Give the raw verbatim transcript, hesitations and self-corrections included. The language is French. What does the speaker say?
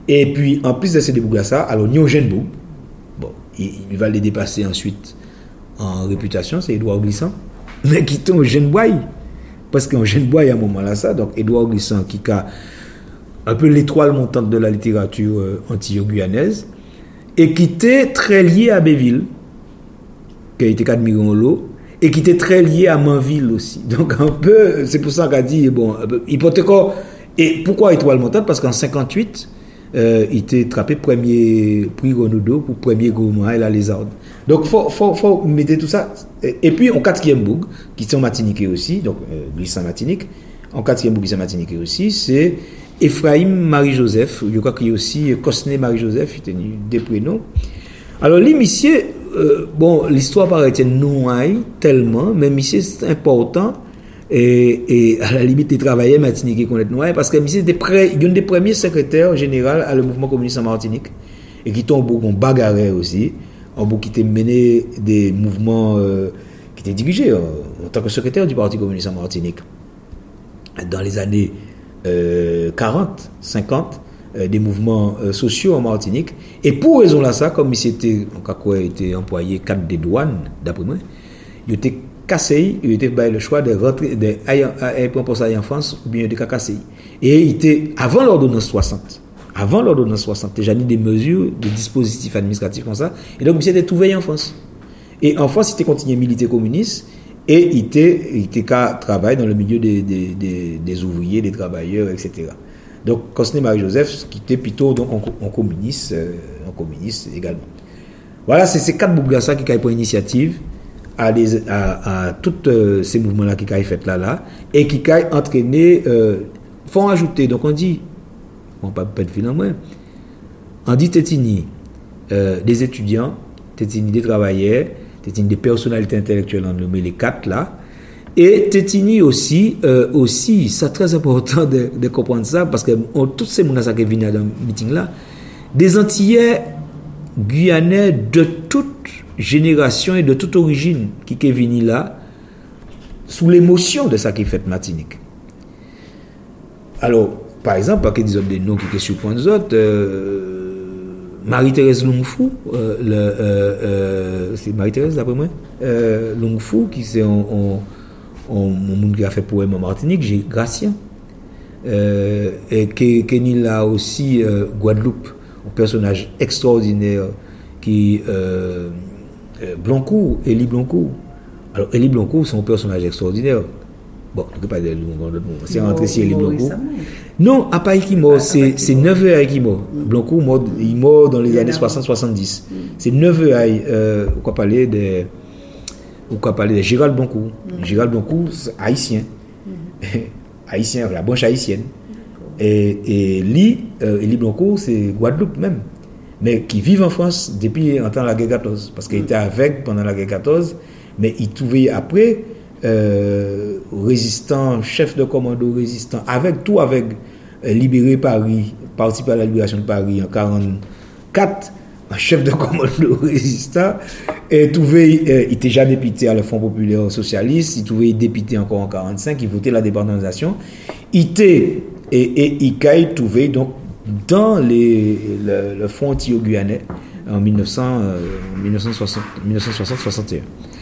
Et puis, en plus de ces Bouglassa, alors Nyogenboug, bon, il, il va les dépasser ensuite en réputation, c'est Édouard Glissant, mais qui est un jeune boy, parce qu'un jeune boy à un moment là, ça, donc Édouard Glissant qui a un peu l'étoile montante de la littérature euh, antillo-guyanaise, et qui était très lié à Béville, qui a été admiré en lot, et qui était très lié à Manville aussi. Donc un peu, c'est pour ça qu'a dit, bon, hypothécaire. Et pourquoi étoile montante? Parce qu'en cinquante-huit, euh, il était attrapé premier prix Renaudot pour premier gourmand et la lézarde. Donc faut, faut, faut mettre tout ça. Et, et puis en quatrième boucle, qui sont Martiniquais aussi, donc euh, Glissant Martinique, en quatrième boucle qui sont Martiniquais aussi, c'est Ephraim Marie-Joseph, je crois qu'il y a aussi Cosné Marie-Joseph, il était des prénoms. Alors, les messieurs, euh, bon, l'histoire paraît non tellement, mais messieurs, c'est important, et, et à la limite, ils travaillaient Martinique qu'on est noir, parce que messieurs, c'était près, il y a un des premiers secrétaires généraux à le mouvement communiste en Martinique, et qui tombe beaucoup, on bagarrait aussi, en beaucoup qui était mené des mouvements, euh, qui étaient dirigés euh, en tant que secrétaire du Parti communiste en Martinique, dans les années Euh, quarante, cinquante, euh, des mouvements euh, sociaux en Martinique. Et pour raison là, ça, comme il s'était, on a été employé cadre des douanes, d'après moi, il était cassé, il était le choix de rentrer, de prendre pour ça en France, ou bien il était cassé. Et il était, avant l'ordonnance soixante, avant l'ordonnance soixante, déjà mis des mesures, des dispositifs administratifs comme ça, et donc il s'était trouvé en France. Et en France, il était continué militaire communiste, et il était, il était qu'à travailler dans le milieu des, des, des, des ouvriers, des travailleurs, et cetera. Donc, Cosné Marie-Joseph, qui était plutôt donc, en, en communiste, euh, en communiste également. Voilà, c'est ces quatre Bouglassa qui ont pris initiative à, les, à, à tous euh, ces mouvements-là qui ont fait là, là, et qui ont entraîné, euh, font ajouter, donc on dit, on pas pas de finalement, on dit Tétini, euh, des étudiants, Tétini des travailleurs, Tétini des personnalités intellectuelles, on nommé les quatre là, et Tétini aussi, euh, aussi, c'est très important de, de comprendre ça, parce que on, tous ces gens qui viennent dans le meeting là, des Antillais guyanais de toute génération et de toute origine qui sont venus là, sous l'émotion de ça qui fait Martinique. Alors, par exemple, parce que des noms qui surprennent les autres, euh, Marie-Thérèse Longfou, euh, le, euh, euh, c'est Marie-Thérèse d'après moi, euh, Longfou, qui c'est un monde qui a fait poème en Martinique, j'ai Gratien, euh, et qui est là aussi euh, Guadeloupe, un personnage extraordinaire qui euh, euh, Blancourt, Élie Blancourt. Alors Élie Blancourt, c'est un personnage extraordinaire. Bon, on ne peut pas dire le c'est rentré ici Élie Blancourt. Non, à pas qui mort, c'est c'est neveu qui mort. Blancourt mort, il mort dans les années soixante soixante-dix. C'est neveu euh on peut parler de on peut parler de Gérald Blancourt. Mm. Gérald Blancourt, haïtien. Mm. Haïtien, la branche haïtienne. Et et lui euh, Élie Blancourt, c'est Guadeloupe même. Mais qui vit en France depuis en temps de la guerre quatorze parce qu'il mm. était avec pendant la guerre quatorze, mais il trouvait après Euh, résistant, chef de commando résistant, avec tout, avec euh, libérer Paris, participer à la libération de Paris en quarante-quatre, un chef de commando résistant, et trouvé, euh, il était déjà député à le Front populaire socialiste, il trouvait député encore en quarante-cinq, il votait la départementalisation, il était, et, et il a trouvé donc dans les, le, le Front antillo-guyanais en mille neuf cents, euh, mille neuf cent soixante, mille neuf cent soixante soixante et un.